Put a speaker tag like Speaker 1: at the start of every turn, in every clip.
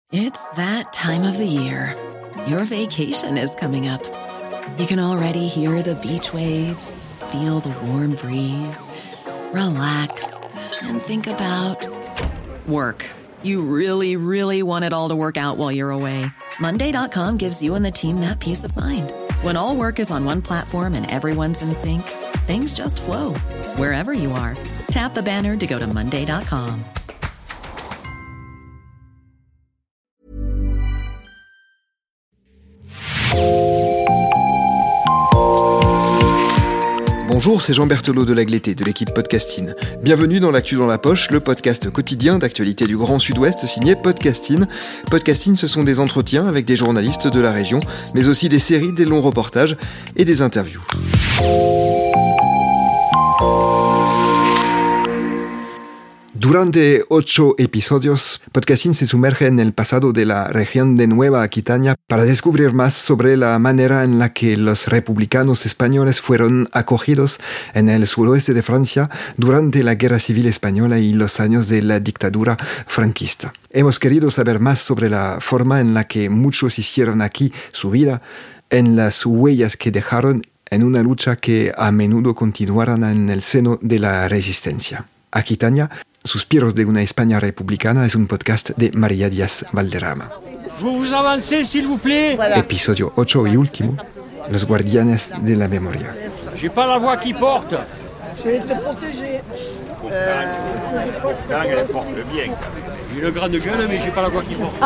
Speaker 1: It's that time of the year. Your vacation is coming up. You can already hear the beach waves, feel the warm breeze, relax, and think about work. You really, really want it all to work out while you're away. Monday.com gives you and the team that peace of mind. When all work is on one platform and everyone's in sync, things just flow. Wherever you are, tap the banner to go to Monday.com.
Speaker 2: Bonjour, c'est Jean Berthelot de Lagleté, de l'équipe Podcasting. Bienvenue dans l'Actu dans la poche, le podcast quotidien d'actualité du Grand Sud-Ouest signé Podcasting. Podcasting, ce sont des entretiens avec des journalistes de la région, mais aussi des séries, des longs reportages et des interviews. Durante 8 episodios, Podcasting se sumerge en el pasado de la región de Nueva Aquitania para descubrir más sobre la manera en la que los republicanos españoles fueron acogidos en el suroeste de Francia durante la Guerra Civil Española y los años de la dictadura franquista. Hemos querido saber más sobre la forma en la que muchos hicieron aquí su vida, en las huellas que dejaron en una lucha que a menudo continuaron en el seno de la resistencia. Aquitania, Suspiros de una España republicana es un podcast de María Díaz Valderrama.
Speaker 3: Vous avancez, s'il vous plaît.
Speaker 2: Episodio 8 y último, Los guardianes de la memoria.
Speaker 3: J'ai pas la voix qui porte.
Speaker 4: Je vais te protéger.
Speaker 3: Elle porte bien. J'ai une grande gueule, mais j'ai pas la voix qui porte.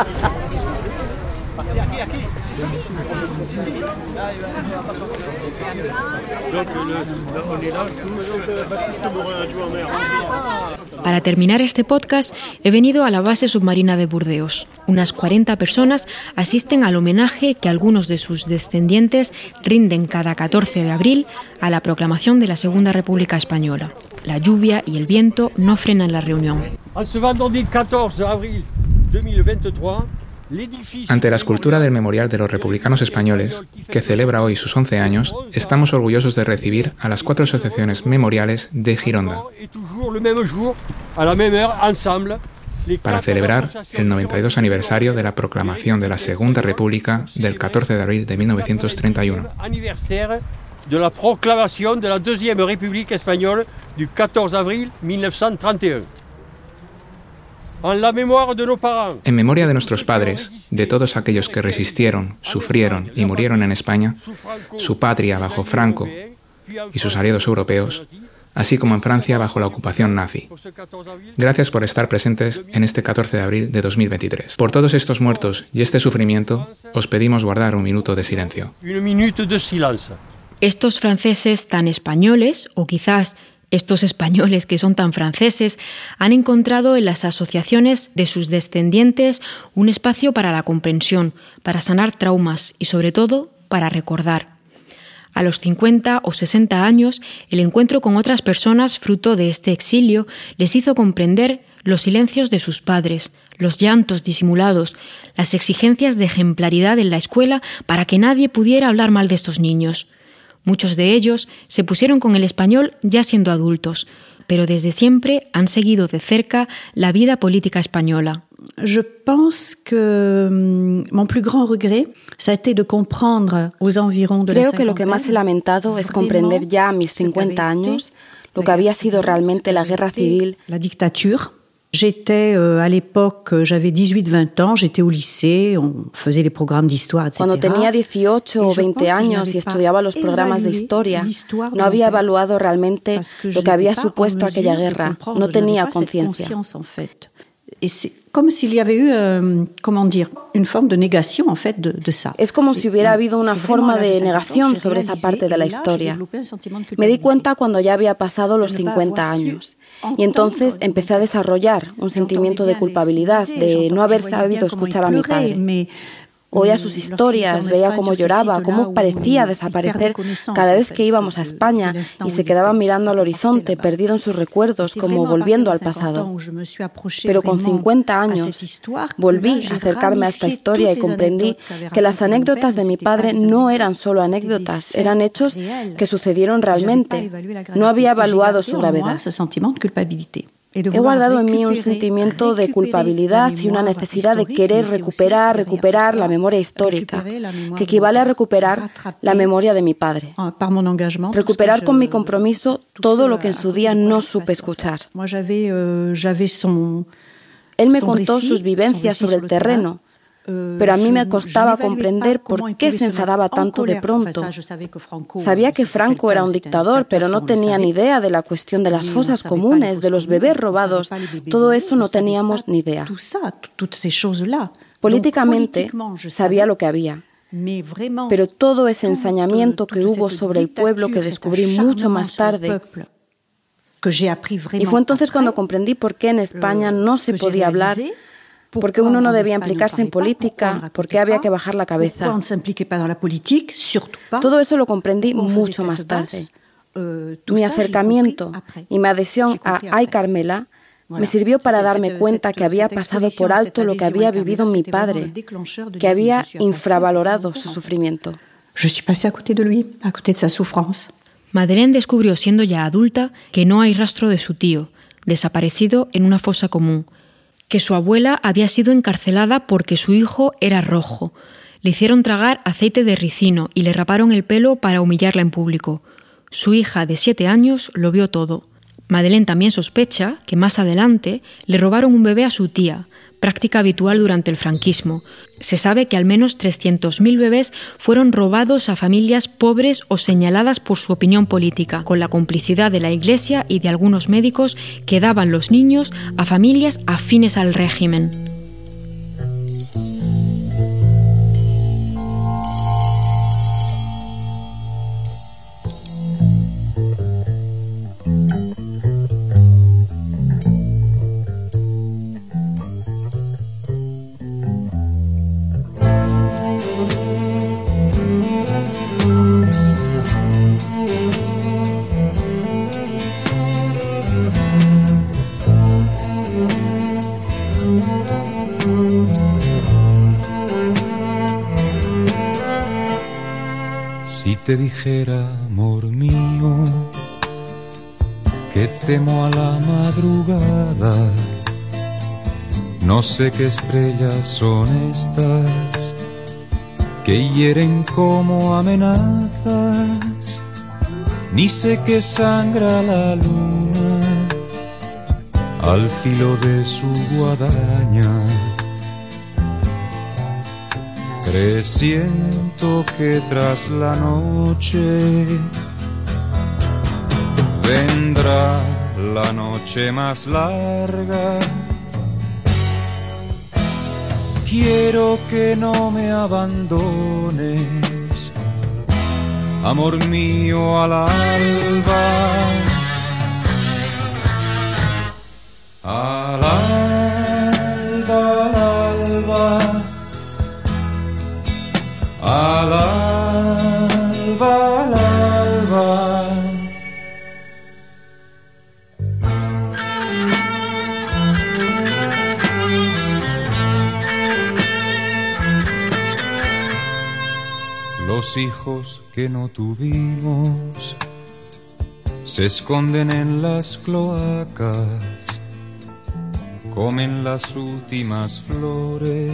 Speaker 5: Para terminar este podcast, he venido a la base submarina de Burdeos. Unas 40 personas asisten al homenaje que algunos de sus descendientes rinden cada 14 de abril a la proclamación de la Segunda República Española. La lluvia y el viento no frenan la reunión.
Speaker 3: Ce vendredi 14 avril 2023,
Speaker 6: ante la escultura del Memorial de los Republicanos Españoles, que celebra hoy sus 11 años, estamos orgullosos de recibir a las 4 asociaciones memoriales de Gironda para celebrar el 92 aniversario de la proclamación de la Segunda República del 14 de abril de 1931.
Speaker 3: De la proclamación de la Deuxième République espagnole du 14 avril 1931.
Speaker 6: En memoria de nuestros padres, de todos aquellos que resistieron, sufrieron y murieron en España, su patria bajo Franco y sus aliados europeos, así como en Francia bajo la ocupación nazi. Gracias por estar presentes en este 14 de abril de 2023. Por todos estos muertos y este sufrimiento, os pedimos guardar un minuto de silencio.
Speaker 5: Estos franceses tan españoles, o quizás estos españoles que son tan franceses, han encontrado en las asociaciones de sus descendientes un espacio para la comprensión, para sanar traumas y, sobre todo, para recordar. A los 50 o 60 años, el encuentro con otras personas fruto de este exilio les hizo comprender los silencios de sus padres, los llantos disimulados, las exigencias de ejemplaridad en la escuela para que nadie pudiera hablar mal de estos niños. Muchos de ellos se pusieron con el español ya siendo adultos, pero desde siempre han seguido de cerca la vida política española.
Speaker 7: Je pense que mon plus grand regret, ça a été de comprendre aux environs de la
Speaker 8: Creo que lo que más he lamentado es comprender ya a mis 50 años lo que había sido realmente la guerra civil.
Speaker 7: La dictature. J'étais à l'époque, j'avais 18-20 ans, j'étais au lycée, on faisait les programmes d'histoire, etc.
Speaker 8: Cuando tenía 18 o 20 años y estudiaba los programas de historia, no había evaluado realmente lo que había supuesto aquella guerra, no tenía conciencia.
Speaker 7: Comme s'il y avait eu, une forme de négación, en fait, de ça.
Speaker 8: Es como si hubiera habido una forma de negación sobre esa parte de la historia. Me di cuenta cuando ya había pasado los 50 años. Y entonces empecé a desarrollar un sentimiento de culpabilidad, de no haber sabido escuchar a mi padre. Oía sus historias, veía cómo lloraba, cómo parecía desaparecer cada vez que íbamos a España y se quedaba mirando al horizonte, perdido en sus recuerdos, como volviendo al pasado. Pero con 50 años volví a acercarme a esta historia y comprendí que las anécdotas de mi padre no eran solo anécdotas, eran hechos que sucedieron realmente. No había evaluado su gravedad. He guardado en mí un sentimiento de culpabilidad y una necesidad de querer recuperar la memoria histórica, que equivale a recuperar la memoria de mi padre. Recuperar con mi compromiso todo lo que en su día no supe escuchar. Él me contó sus vivencias sobre el terreno, pero a mí me costaba comprender por qué se enfadaba tanto de pronto. Sabía que Franco era un dictador, pero no tenía ni idea de la cuestión de las fosas comunes, de los bebés robados. Todo eso no teníamos ni idea. Políticamente sabía lo que había, pero todo ese ensañamiento que hubo sobre el pueblo que descubrí mucho más tarde. Y fue entonces cuando comprendí por qué en España no se podía hablar, por qué uno no debía implicarse en política, por qué había que bajar la cabeza. Todo eso lo comprendí mucho más tarde. Mi acercamiento y mi adhesión a Ay Carmela me sirvió para darme cuenta que había pasado por alto lo que había vivido mi padre, que había infravalorado su sufrimiento.
Speaker 5: Madeleine descubrió siendo ya adulta que no hay rastro de su tío, desaparecido en una fosa común, que su abuela había sido encarcelada porque su hijo era rojo. Le hicieron tragar aceite de ricino y le raparon el pelo para humillarla en público. Su hija de 7 años lo vio todo. Madeleine también sospecha que más adelante le robaron un bebé a su tía, práctica habitual durante el franquismo. Se sabe que al menos 300.000 bebés fueron robados a familias pobres o señaladas por su opinión política, con la complicidad de la Iglesia y de algunos médicos que daban los niños a familias afines al régimen.
Speaker 9: Si te dijera, amor mío, que temo a la madrugada, no sé qué estrellas son estas que hieren como amenazas, ni sé qué sangra la luna al filo de su guadaña. Presiento que tras la noche vendrá la noche más larga. Quiero que no me abandones, amor mío, al alba. Al alba, al alba. Al alba, al alba. Los hijos que no tuvimos se esconden en las cloacas, comen las últimas flores.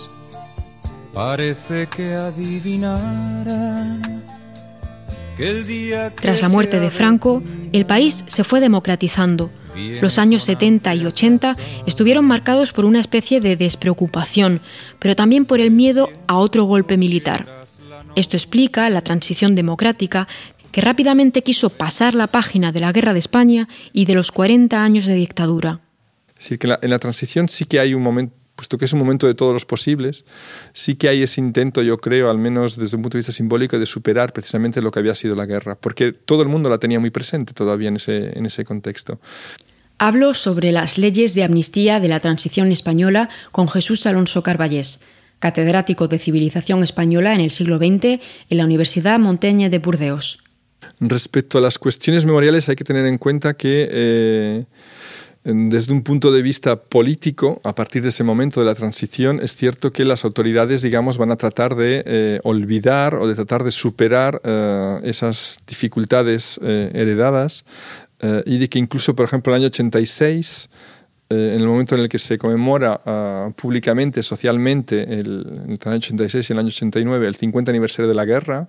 Speaker 9: Parece que adivinaran que el día que
Speaker 5: Tras la muerte de Franco, el país se fue democratizando. Los años 70 y 80 estuvieron marcados por una especie de despreocupación, pero también por el miedo a otro golpe militar. Esto explica la transición democrática, que rápidamente quiso pasar la página de la Guerra de España y de los 40 años de dictadura.
Speaker 10: Es decir, que en la transición sí que hay un momento, puesto que es un momento de todos los posibles, sí que hay ese intento, yo creo, al menos desde un punto de vista simbólico, de superar precisamente lo que había sido la guerra, porque todo el mundo la tenía muy presente todavía en ese contexto.
Speaker 5: Hablo sobre las leyes de amnistía de la transición española con Jesús Alonso Carballés, catedrático de Civilización Española en el siglo XX en la Universidad Montaigne de Burdeos.
Speaker 10: Respecto a las cuestiones memoriales, hay que tener en cuenta que desde un punto de vista político, a partir de ese momento de la transición, es cierto que las autoridades, digamos, van a tratar de olvidar o de tratar de superar esas dificultades heredadas y de que incluso, por ejemplo, el año 86, en el momento en el que se conmemora públicamente, socialmente, el año 86 y el año 89, el 50 aniversario de la guerra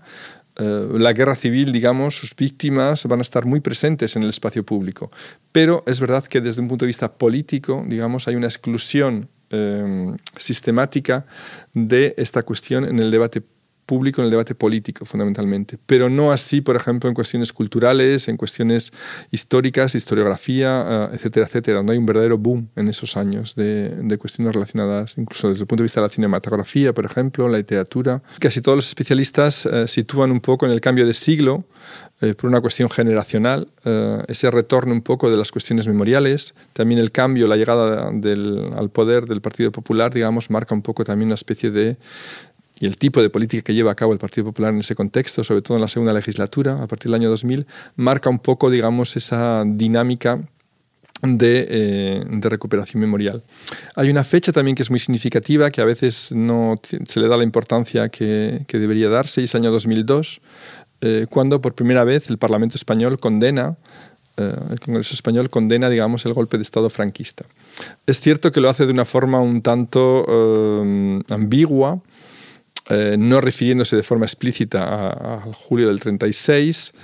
Speaker 10: civil, digamos, sus víctimas van a estar muy presentes en el espacio público. Pero es verdad que desde un punto de vista político, digamos, hay una exclusión sistemática de esta cuestión en el debate público, en el debate político, fundamentalmente. Pero no así, por ejemplo, en cuestiones culturales, en cuestiones históricas, historiografía, etcétera, etcétera, donde hay un verdadero boom en esos años de cuestiones relacionadas, incluso desde el punto de vista de la cinematografía, por ejemplo, la literatura. Casi todos los especialistas sitúan un poco en el cambio de siglo, por una cuestión generacional, ese retorno un poco de las cuestiones memoriales. También el cambio, la llegada al poder del Partido Popular, digamos, marca un poco también una especie de... Y el tipo de política que lleva a cabo el Partido Popular en ese contexto, sobre todo en la segunda legislatura, a partir del año 2000, marca un poco, digamos, esa dinámica de recuperación memorial. Hay una fecha también que es muy significativa, que a veces no se le da la importancia que debería darse, y es el año 2002, cuando por primera vez el Parlamento español el Congreso español condena, digamos, el golpe de Estado franquista. Es cierto que lo hace de una forma un tanto ambigua, no refiriéndose de forma explícita a julio del 36,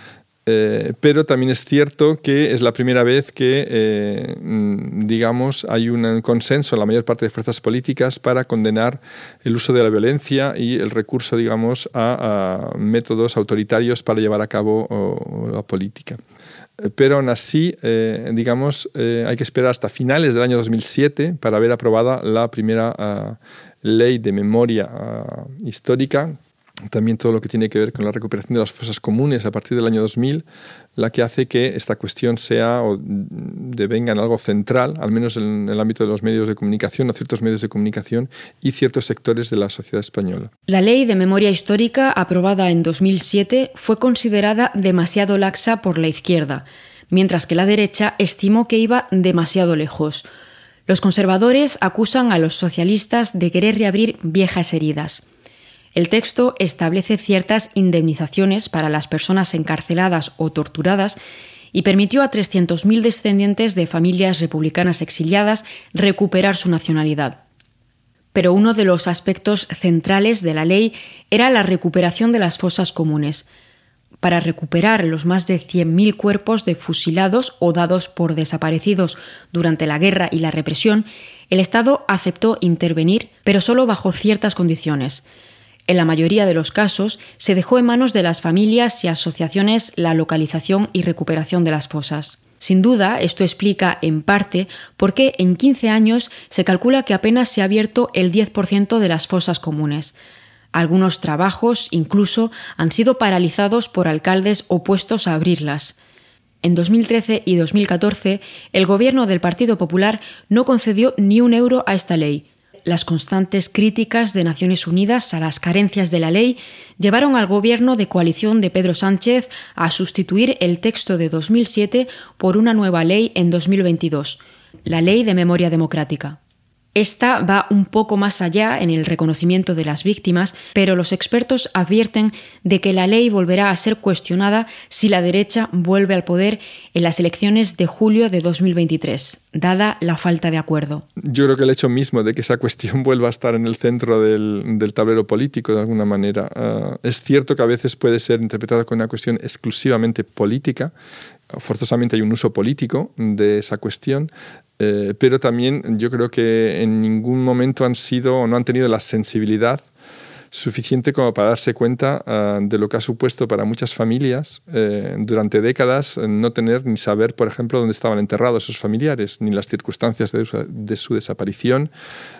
Speaker 10: pero también es cierto que es la primera vez que, digamos, hay un consenso en la mayor parte de fuerzas políticas para condenar el uso de la violencia y el recurso, digamos, a métodos autoritarios para llevar a cabo la política. Pero aún así, digamos, hay que esperar hasta finales del año 2007 para ver aprobada la primera ley de memoria histórica, también todo lo que tiene que ver con la recuperación de las fosas comunes a partir del año 2000, la que hace que esta cuestión sea o devenga en algo central, al menos en el ámbito de los medios de comunicación, o ciertos medios de comunicación y ciertos sectores de la sociedad española.
Speaker 5: La Ley de Memoria Histórica, aprobada en 2007, fue considerada demasiado laxa por la izquierda, mientras que la derecha estimó que iba demasiado lejos. Los conservadores acusan a los socialistas de querer reabrir viejas heridas. El texto establece ciertas indemnizaciones para las personas encarceladas o torturadas y permitió a 300.000 descendientes de familias republicanas exiliadas recuperar su nacionalidad. Pero uno de los aspectos centrales de la ley era la recuperación de las fosas comunes. Para recuperar los más de 100.000 cuerpos de fusilados o dados por desaparecidos durante la guerra y la represión, el Estado aceptó intervenir, pero solo bajo ciertas condiciones. En la mayoría de los casos, se dejó en manos de las familias y asociaciones la localización y recuperación de las fosas. Sin duda, esto explica, en parte, por qué en 15 años se calcula que apenas se ha abierto el 10% de las fosas comunes. Algunos trabajos, incluso, han sido paralizados por alcaldes opuestos a abrirlas. En 2013 y 2014, el gobierno del Partido Popular no concedió ni un euro a esta ley. Las constantes críticas de Naciones Unidas a las carencias de la ley llevaron al gobierno de coalición de Pedro Sánchez a sustituir el texto de 2007 por una nueva ley en 2022, la Ley de Memoria Democrática. Esta va un poco más allá en el reconocimiento de las víctimas, pero los expertos advierten de que la ley volverá a ser cuestionada si la derecha vuelve al poder en las elecciones de julio de 2023, dada la falta de acuerdo.
Speaker 10: Yo creo que el hecho mismo de que esa cuestión vuelva a estar en el centro del tablero político, de alguna manera, es cierto que a veces puede ser interpretada como una cuestión exclusivamente política. Forzosamente hay un uso político de esa cuestión, pero también yo creo que en ningún momento han sido o no han tenido la sensibilidad suficiente como para darse cuenta de lo que ha supuesto para muchas familias durante décadas no tener ni saber, por ejemplo, dónde estaban enterrados sus familiares, ni las circunstancias de su desaparición,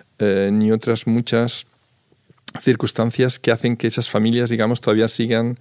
Speaker 10: ni otras muchas circunstancias que hacen que esas familias, digamos, todavía sigan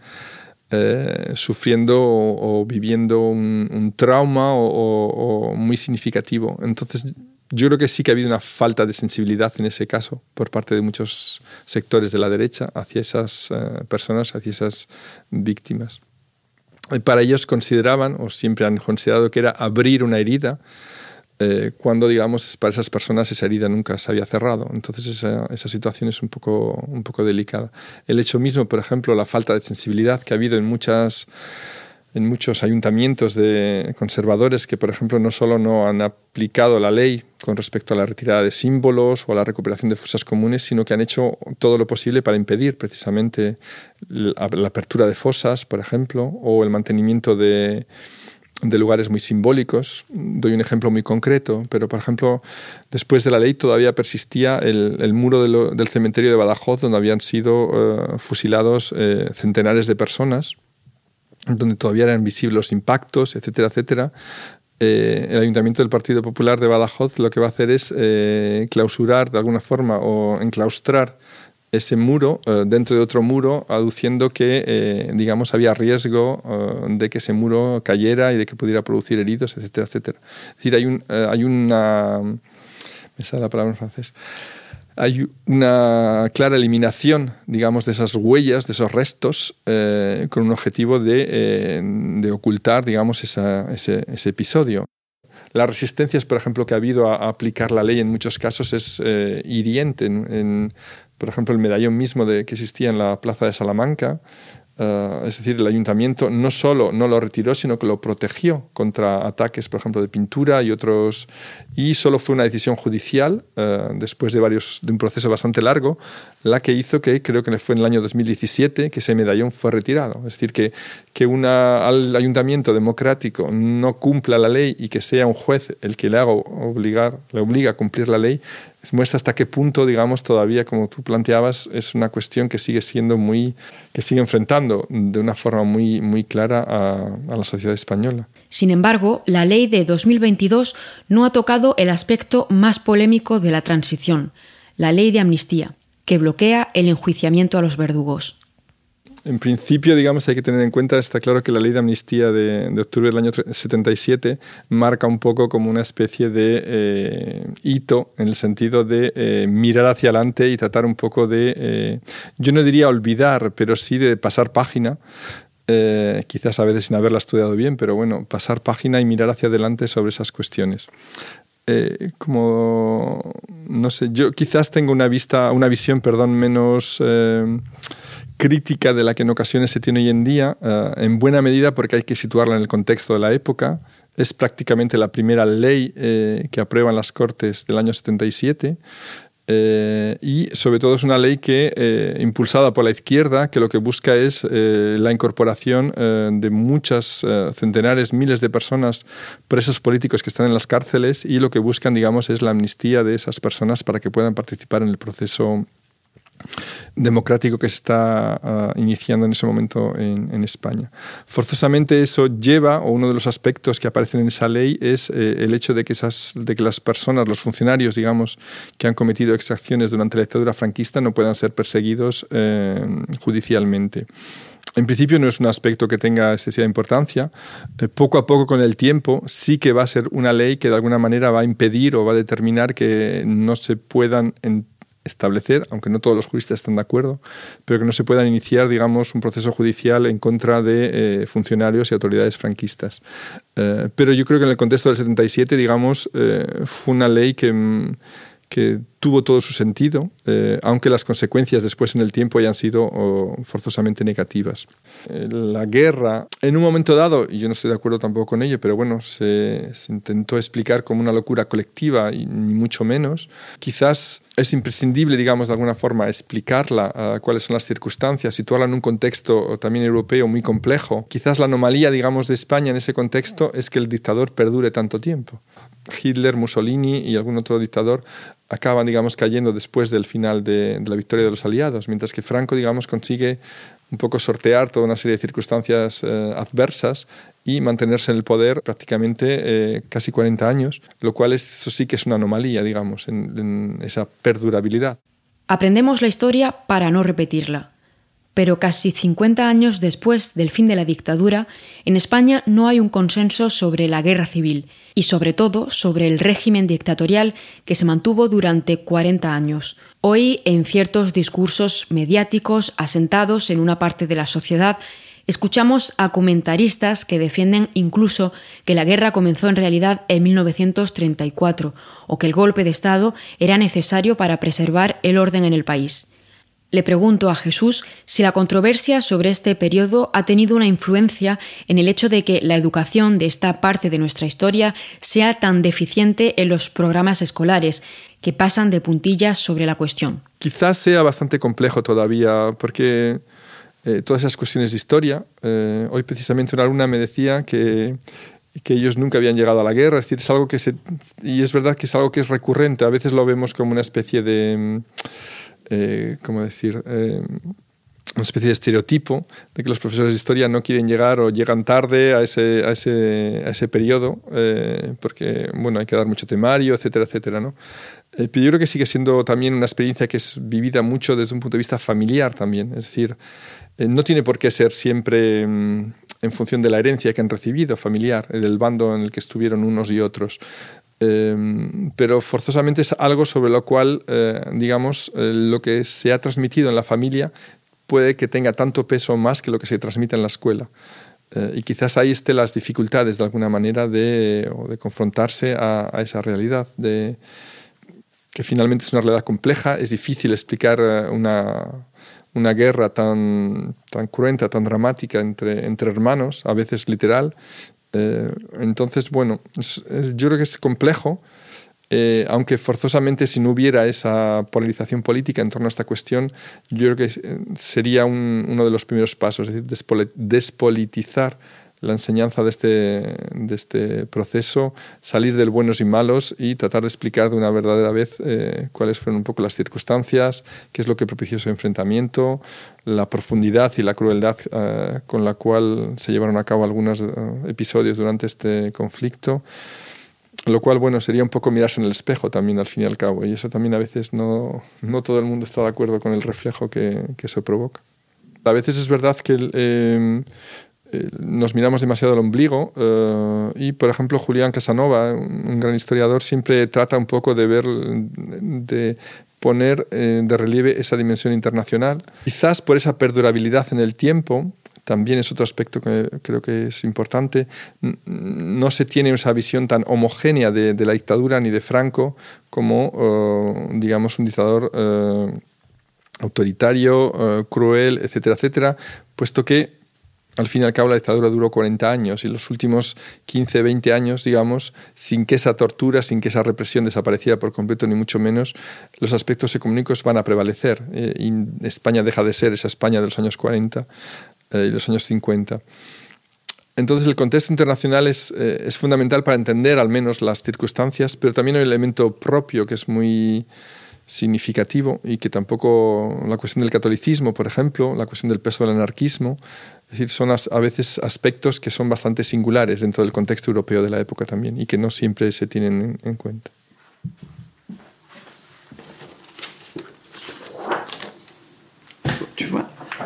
Speaker 10: sufriendo o viviendo un trauma o muy significativo. Entonces, yo creo que sí que ha habido una falta de sensibilidad en ese caso por parte de muchos sectores de la derecha hacia esas personas, hacia esas víctimas. Y para ellos consideraban, o siempre han considerado, que era abrir una herida cuando, digamos, para esas personas esa herida nunca se había cerrado. Entonces esa situación es un poco delicada. El hecho mismo, por ejemplo, la falta de sensibilidad que ha habido en muchas en muchos ayuntamientos de conservadores que, por ejemplo, no solo no han aplicado la ley con respecto a la retirada de símbolos o a la recuperación de fosas comunes, sino que han hecho todo lo posible para impedir precisamente la apertura de fosas, por ejemplo, o el mantenimiento de lugares muy simbólicos. Doy un ejemplo muy concreto, pero por ejemplo, después de la ley todavía persistía el muro del cementerio de Badajoz, donde habían sido fusilados centenares de personas, donde todavía eran visibles los impactos, etcétera, etcétera. El Ayuntamiento del Partido Popular de Badajoz lo que va a hacer es clausurar de alguna forma o enclaustrar ese muro dentro de otro muro, aduciendo que, digamos, había riesgo de que ese muro cayera y de que pudiera producir heridos, etcétera, etcétera. Es decir, hay una... me sale la palabra en francés. Hay una clara eliminación, digamos, de esas huellas, de esos restos, con un objetivo de ocultar, digamos, ese episodio. Las resistencias, por ejemplo, que ha habido a aplicar la ley en muchos casos es hiriente. Por ejemplo, el medallón mismo que existía en la plaza de Salamanca, es decir, el ayuntamiento no solo no lo retiró, sino que lo protegió contra ataques, por ejemplo, de pintura y otros. Y solo fue una decisión judicial, después de un proceso bastante largo, la que hizo que, creo que fue en el año 2017, que ese medallón fue retirado. Es decir, que al ayuntamiento democrático no cumpla la ley y que sea un juez el que le obliga a cumplir la ley, muestra hasta qué punto, digamos, todavía, como tú planteabas, es una cuestión que sigue enfrentando de una forma muy, muy clara a la sociedad española.
Speaker 5: Sin embargo, la ley de 2022 no ha tocado el aspecto más polémico de la transición, la ley de amnistía, que bloquea el enjuiciamiento a los verdugos.
Speaker 10: En principio, digamos, hay que tener en cuenta, está claro que la ley de amnistía de octubre del año 77 marca un poco como una especie de hito en el sentido de mirar hacia adelante y tratar un poco de, yo no diría olvidar, pero sí de pasar página, quizás a veces sin haberla estudiado bien, pero bueno, pasar página y mirar hacia adelante sobre esas cuestiones. No sé, yo quizás tengo una visión menos crítica de la que en ocasiones se tiene hoy en día, en buena medida porque hay que situarla en el contexto de la época. Es prácticamente la primera ley que aprueban las Cortes del año 77 y sobre todo es una ley que impulsada por la izquierda, que lo que busca es la incorporación de muchas centenares, miles de personas, presos políticos que están en las cárceles, y lo que buscan, digamos, es la amnistía de esas personas para que puedan participar en el proceso democrático que se está iniciando en ese momento en España. Forzosamente eso lleva, o uno de los aspectos que aparecen en esa ley es el hecho de que las personas, los funcionarios, digamos, que han cometido exacciones durante la dictadura franquista no puedan ser perseguidos judicialmente. En principio no es un aspecto que tenga excesiva importancia. Poco a poco, con el tiempo, sí que va a ser una ley que de alguna manera va a impedir o va a determinar que no se puedan establecer, aunque no todos los juristas están de acuerdo, pero que no se puedan iniciar, digamos, un proceso judicial en contra de funcionarios y autoridades franquistas. Pero yo creo que en el contexto del 77, digamos, fue una ley que tuvo todo su sentido, aunque las consecuencias después en el tiempo hayan sido forzosamente negativas. La guerra, en un momento dado, y yo no estoy de acuerdo tampoco con ello, pero bueno, se intentó explicar como una locura colectiva, y ni mucho menos. Quizás es imprescindible, digamos, de alguna forma, explicarla, cuáles son las circunstancias, situarla en un contexto también europeo muy complejo. Quizás la anomalía, digamos, de España en ese contexto es que el dictador perdure tanto tiempo. Hitler, Mussolini y algún otro dictador acaban, digamos, cayendo después del final de la victoria de los aliados, mientras que Franco, digamos, consigue un poco sortear toda una serie de circunstancias adversas y mantenerse en el poder prácticamente casi 40 años, lo cual eso sí que es una anomalía, digamos, en esa perdurabilidad.
Speaker 5: Aprendemos la historia para no repetirla. Pero casi 50 años después del fin de la dictadura, en España no hay un consenso sobre la guerra civil y sobre todo sobre el régimen dictatorial que se mantuvo durante 40 años. Hoy, en ciertos discursos mediáticos asentados en una parte de la sociedad, escuchamos a comentaristas que defienden incluso que la guerra comenzó en realidad en 1934 o que el golpe de Estado era necesario para preservar el orden en el país. Le pregunto a Jesús si la controversia sobre este periodo ha tenido una influencia en el hecho de que la educación de esta parte de nuestra historia sea tan deficiente en los programas escolares, que pasan de puntillas sobre la cuestión.
Speaker 10: Quizás sea bastante complejo todavía, porque todas esas cuestiones de historia, hoy precisamente una alumna me decía que ellos nunca habían llegado a la guerra, es decir, es algo que y es verdad que es algo que es recurrente, a veces lo vemos como una especie de... ¿cómo decir? Una especie de estereotipo de que los profesores de historia no quieren llegar o llegan tarde a ese periodo porque, bueno, hay que dar mucho temario, etcétera, etcétera, ¿no? Pero yo creo que sigue siendo también una experiencia que es vivida mucho desde un punto de vista familiar también. Es decir, no tiene por qué ser siempre en función de la herencia que han recibido familiar, del bando en el que estuvieron unos y otros. Pero forzosamente es algo sobre lo cual, digamos, lo que se ha transmitido en la familia puede que tenga tanto peso más que lo que se transmite en la escuela. Y quizás ahí estén las dificultades, de alguna manera, de confrontarse a esa realidad, que finalmente es una realidad compleja. Es difícil explicar una guerra tan cruenta, tan dramática entre hermanos, a veces literal. Entonces, bueno, yo creo que es complejo, aunque forzosamente si no hubiera esa polarización política en torno a esta cuestión, yo creo que sería uno de los primeros pasos, es decir, despolitizar la enseñanza de este proceso, salir del buenos y malos y tratar de explicar de una verdadera vez cuáles fueron un poco las circunstancias, qué es lo que propició ese enfrentamiento, la profundidad y la crueldad con la cual se llevaron a cabo algunos episodios durante este conflicto, lo cual, bueno, sería un poco mirarse en el espejo también al fin y al cabo, y eso también a veces no todo el mundo está de acuerdo con el reflejo que eso provoca. A veces es verdad que nos miramos demasiado al ombligo y, por ejemplo, Julián Casanova, un gran historiador, siempre trata un poco de poner de relieve esa dimensión internacional. Quizás por esa perdurabilidad en el tiempo, también es otro aspecto que creo que es importante, no se tiene esa visión tan homogénea de la dictadura ni de Franco como, digamos, un dictador autoritario, cruel, etcétera, etcétera, puesto que al fin y al cabo la dictadura duró 40 años y los últimos 15, 20 años, digamos, sin que esa tortura, sin que esa represión desapareciera por completo, ni mucho menos, los aspectos económicos van a prevalecer. Y España deja de ser esa España de los años 40 y los años 50. Entonces el contexto internacional es fundamental para entender al menos las circunstancias, pero también hay un elemento propio que es muy significativo y que tampoco, la cuestión del catolicismo, por ejemplo, la cuestión del peso del anarquismo, es decir, son a veces aspectos que son bastante singulares dentro del contexto europeo de la época también y que no siempre se tienen en cuenta.
Speaker 11: Tu vois?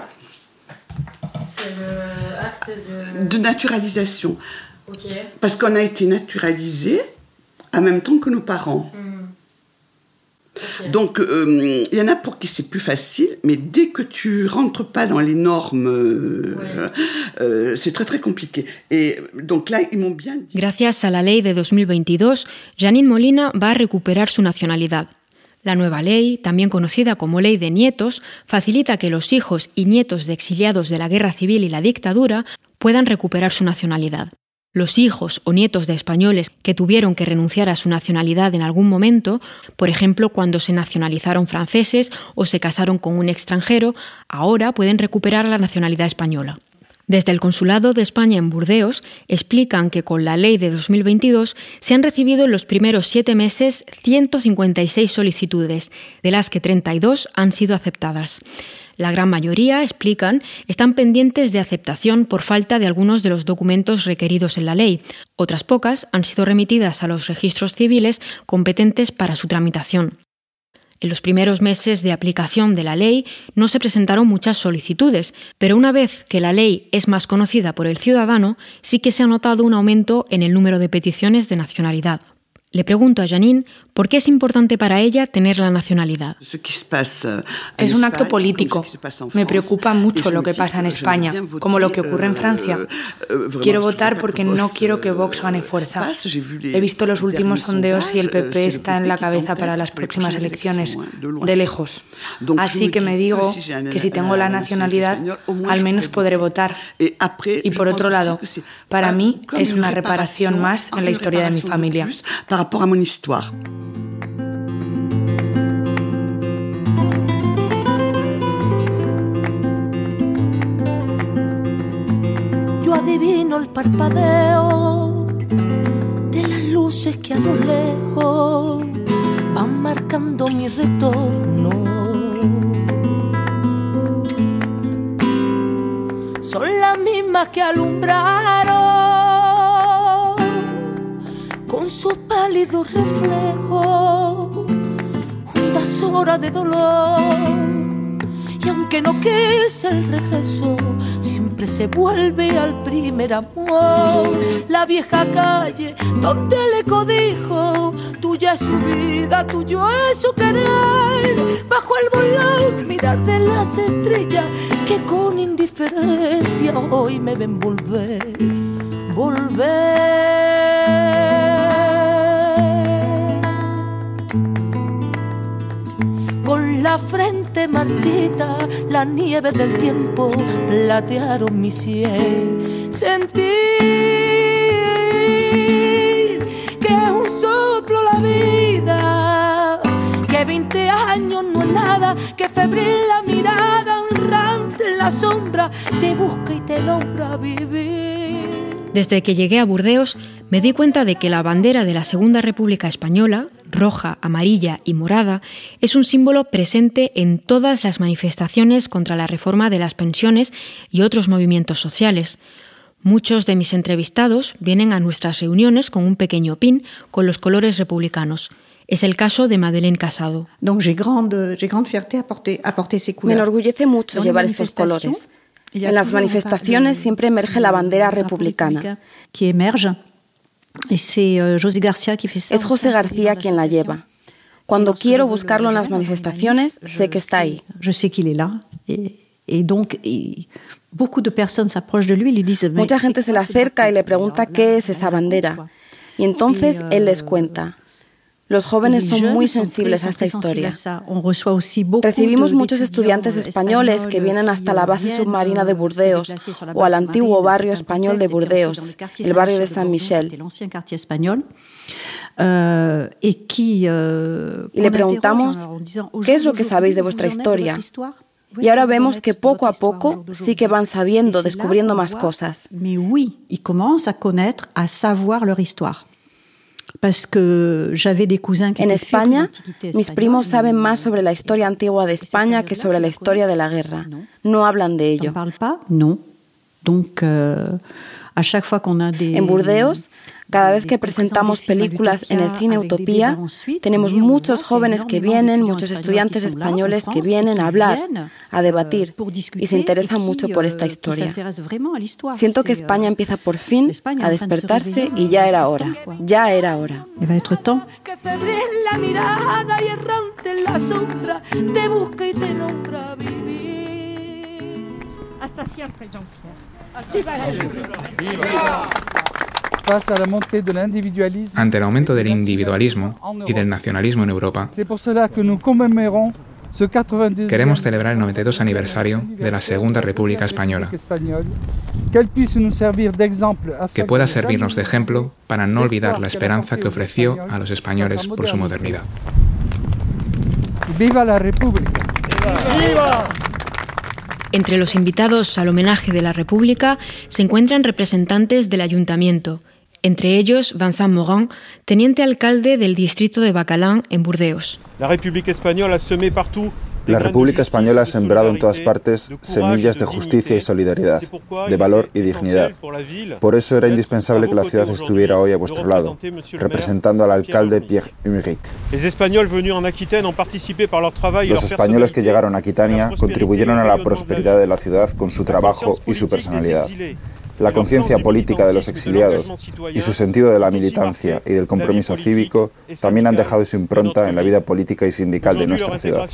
Speaker 11: C'est l'acte de naturalisation. Okay. Parce qu'on a été naturalisé en même temps que nos parents. Okay. Donc, y en a pour qui c'est plus facile, mais dès que tu rentres pas dans les normes, c'est très très compliqué. Et donc là, ils m'ont bien dit...
Speaker 5: Gracias a la ley de 2022, Janine Molina va a recuperar su nacionalidad. La nueva ley, también conocida como Ley de Nietos, facilita que los hijos y nietos de exiliados de la guerra civil y la dictadura puedan recuperar su nacionalidad. Los hijos o nietos de españoles que tuvieron que renunciar a su nacionalidad en algún momento, por ejemplo cuando se nacionalizaron franceses o se casaron con un extranjero, ahora pueden recuperar la nacionalidad española. Desde el Consulado de España en Burdeos explican que con la ley de 2022 se han recibido en los primeros 7 meses 156 solicitudes, de las que 32 han sido aceptadas. La gran mayoría, explican, están pendientes de aceptación por falta de algunos de los documentos requeridos en la ley. Otras pocas han sido remitidas a los registros civiles competentes para su tramitación. En los primeros meses de aplicación de la ley no se presentaron muchas solicitudes, pero una vez que la ley es más conocida por el ciudadano, sí que se ha notado un aumento en el número de peticiones de nacionalidad. Le pregunto a Janine por qué es importante para ella tener la nacionalidad.
Speaker 12: Es un acto político. Me preocupa mucho lo que pasa en España, como lo que ocurre en Francia. Quiero votar porque no quiero que Vox gane fuerza. He visto los últimos sondeos y el PP está en la cabeza para las próximas elecciones, de lejos. Así que me digo que si tengo la nacionalidad, al menos podré votar. Y por otro lado, para mí es una reparación más en la historia de mi familia.
Speaker 11: Rapport à mon histoire.
Speaker 13: Yo adivino el parpadeo de las luces que a lo lejos van marcando mi retorno. Son las mismas que alumbraron con su pálido reflejo juntas horas de dolor. Y aunque no quise el regreso, siempre se vuelve al primer amor. La vieja calle donde el eco dijo: tuya es su vida, tuyo es su querer. Bajo el volón mirar de las estrellas que con indiferencia hoy me ven volver, volver. Con la frente marchita, la nieve del tiempo platearon mi sien. Sentir que es un soplo la vida, que 20 años no es nada, que febril la mirada, errante en la sombra, te busca y te nombra vivir.
Speaker 5: Desde que llegué a Burdeos, me di cuenta de que la bandera de la Segunda República Española, roja, amarilla y morada, es un símbolo presente en todas las manifestaciones contra la reforma de las pensiones y otros movimientos sociales. Muchos de mis entrevistados vienen a nuestras reuniones con un pequeño pin con los colores republicanos. Es el caso de Madeleine Casado.
Speaker 7: Me
Speaker 8: enorgullece mucho llevar estos colores. En las manifestaciones siempre emerge la bandera republicana. Es José García quien la lleva. Cuando quiero buscarlo en las manifestaciones, sé que está ahí. Mucha gente se le acerca y le pregunta qué es esa bandera. Y entonces él les cuenta. Los jóvenes son muy sensibles a esta historia. Recibimos muchos estudiantes españoles que vienen hasta la base submarina de Burdeos o al antiguo barrio español de Burdeos, el barrio de Saint-Michel. Y le preguntamos, ¿qué es lo que sabéis de vuestra historia? Y ahora vemos que poco a poco sí que van sabiendo, descubriendo más cosas. En España, mis primos saben más sobre la historia antigua de España que sobre la historia de la guerra. No hablan de ello. En Burdeos, cada vez que presentamos películas en el cine Utopía, tenemos muchos jóvenes que vienen, muchos estudiantes españoles que vienen a hablar, a debatir, y se interesan mucho por esta historia. Siento que España empieza por fin a despertarse y ya era hora. Ya era hora.
Speaker 13: Que febril la mirada y errante en la sombra, te busca y te nombra vivir.
Speaker 4: Hasta siempre, Jean-Pierre.
Speaker 6: Ante el aumento del individualismo y del nacionalismo en Europa, queremos celebrar el 92 aniversario de la Segunda República Española, que pueda servirnos de ejemplo para no olvidar la esperanza que ofreció a los españoles por su modernidad.
Speaker 4: ¡Viva la República! ¡Viva!
Speaker 5: Entre los invitados al homenaje de la República se encuentran representantes del Ayuntamiento, entre ellos Vincent Morin, teniente alcalde del distrito de Bacalán, en Burdeos.
Speaker 14: La República Española ha sembrado en todas partes semillas de justicia y solidaridad, de valor y dignidad. Por eso era indispensable que la ciudad estuviera hoy a vuestro lado, representando al alcalde Pierre Humeric. Los españoles que llegaron a Aquitania contribuyeron a la prosperidad de la ciudad con su trabajo y su personalidad. La conciencia política de los exiliados y su sentido de la militancia y del compromiso cívico también han dejado su impronta en la vida política y sindical de nuestra ciudad.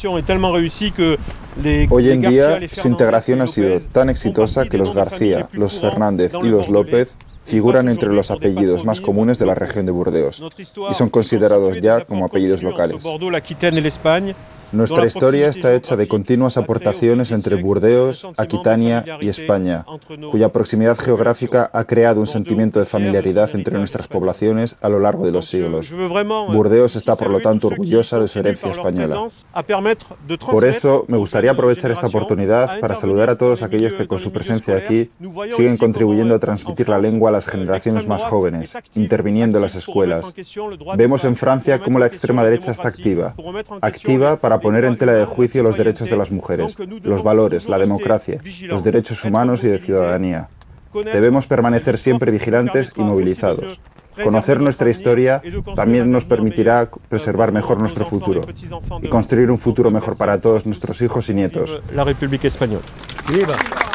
Speaker 14: Hoy en día, su integración ha sido tan exitosa que los García, los Fernández y los López figuran entre los apellidos más comunes de la región de Burdeos y son considerados ya como apellidos locales. Nuestra historia está hecha de continuas aportaciones entre Burdeos, Aquitania y España, cuya proximidad geográfica ha creado un sentimiento de familiaridad entre nuestras poblaciones a lo largo de los siglos. Burdeos está, por lo tanto, orgullosa de su herencia española. Por eso, me gustaría aprovechar esta oportunidad para saludar a todos aquellos que, con su presencia aquí, siguen contribuyendo a transmitir la lengua a las generaciones más jóvenes, interviniendo en las escuelas. Vemos en Francia cómo la extrema derecha está activa para poner en tela de juicio los derechos de las mujeres, los valores, la democracia, los derechos humanos y de ciudadanía. Debemos permanecer siempre vigilantes y movilizados. Conocer nuestra historia también nos permitirá preservar mejor nuestro futuro y construir un futuro mejor para todos nuestros hijos y nietos.
Speaker 3: La República Española. ¡Viva!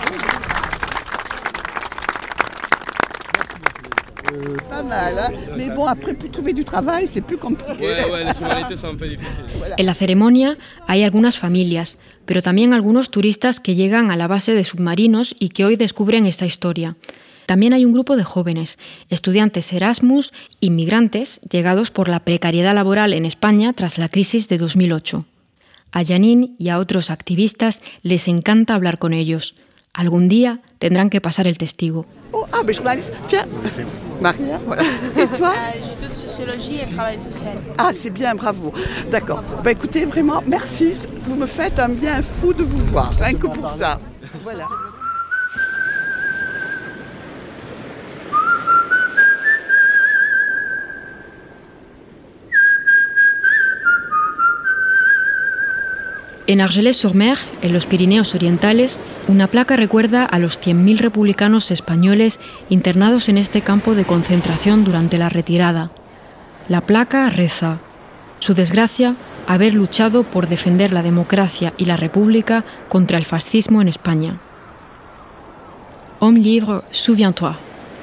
Speaker 5: En la ceremonia hay algunas familias, pero también algunos turistas que llegan a la base de submarinos y que hoy descubren esta historia. También hay un grupo de jóvenes, estudiantes Erasmus, inmigrantes, llegados por la precariedad laboral en España tras la crisis de 2008. A Janine y a otros activistas les encanta hablar con ellos. Algún día tendrán que pasar el testigo.
Speaker 11: Maria, voilà. Et toi?
Speaker 12: Juste de sociologie et travail social.
Speaker 11: Ah, c'est bien, bravo. D'accord. Bah, écoutez, vraiment, merci. Vous me faites un bien fou de vous voir, rien que pour ça. Voilà.
Speaker 5: En Argelès-sur-Mer, en los Pirineos orientales, una placa recuerda a los 100.000 republicanos españoles internados en este campo de concentración durante la retirada. La placa reza: su desgracia, haber luchado por defender la democracia y la república contra el fascismo en España. Homme libre, souviens-toi.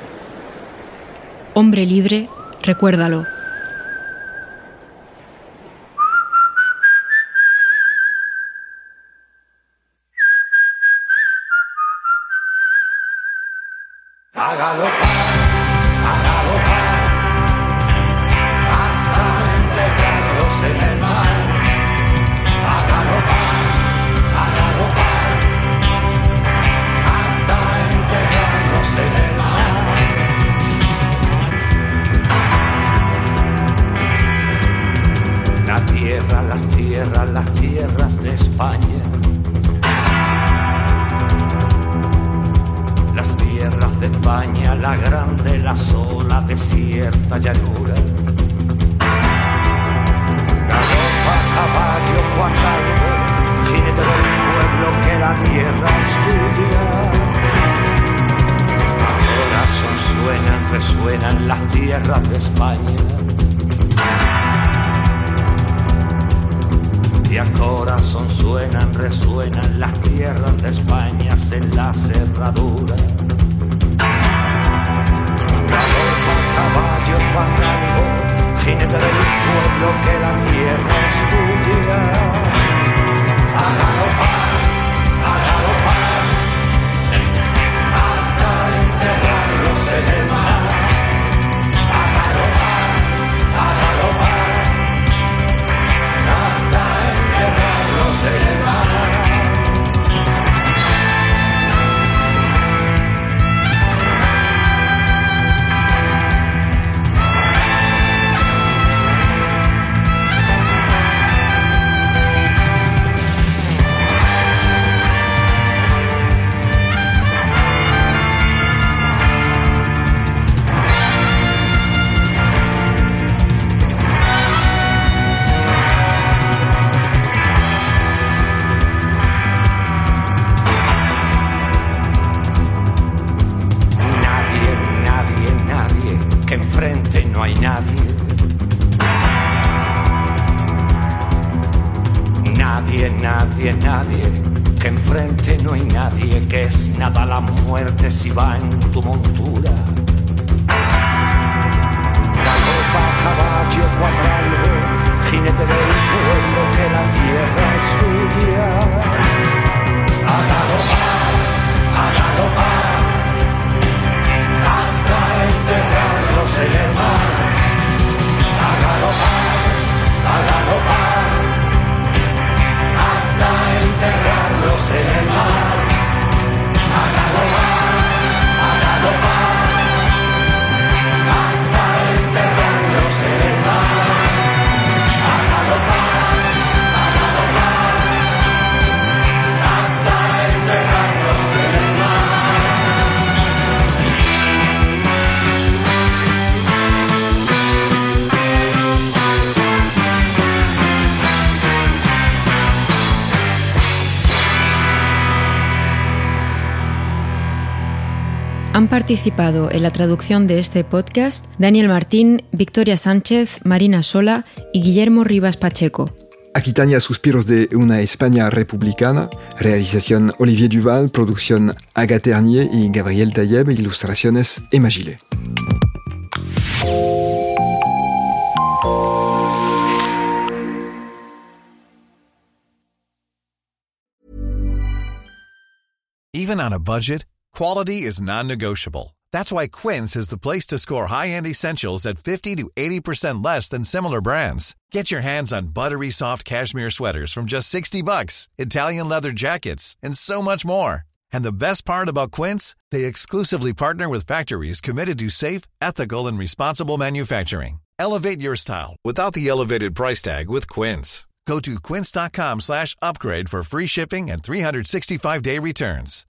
Speaker 5: Hombre libre, recuérdalo.
Speaker 15: Las tierras de España, las tierras de España, la grande, la sola, desierta llanura. Galopa, caballo, cuadrado, jinete del pueblo, que la tierra es tuya. A corazón resuenan las tierras de España. Y a corazón resuenan las tierras de España en la cerradura. Galopa, caballo, cuadrado, jinete del pueblo, que la tierra es tuya. A galopar, hasta enterrarlos en el mar. A galopar, hasta enterrarlos en el mar. No hay nadie, nadie, nadie, nadie que enfrente no hay nadie, que es nada la muerte si va en tu montura. Galopa, caballo, cuadrado, jinete del pueblo, que la tierra es suya. A galopar, hasta enterrarlos en el mar. A galopar, hasta enterrarlos en el mar. A galopar, hasta enterrarlos en el mar. A galopar, hasta enterrarlos en el mar.
Speaker 5: Han participado en la traducción de este podcast Daniel Martín, Victoria Sánchez, Marina Sola y Guillermo Rivas Pacheco.
Speaker 2: Aquitania, suspiros de una España republicana. Realización Olivier Duval, producción Agathe Ternier y Gabriel Tayeb, ilustraciones Emma Gillet.
Speaker 16: Even on a budget, quality is non-negotiable. That's why Quince is the place to score high-end essentials at 50 to 80% less than similar brands. Get your hands on buttery soft cashmere sweaters from just $60, Italian leather jackets, and so much more. And the best part about Quince, they exclusively partner with factories committed to safe, ethical, and responsible manufacturing. Elevate your style without the elevated price tag with Quince. Go to quince.com/upgrade for free shipping and 365-day returns.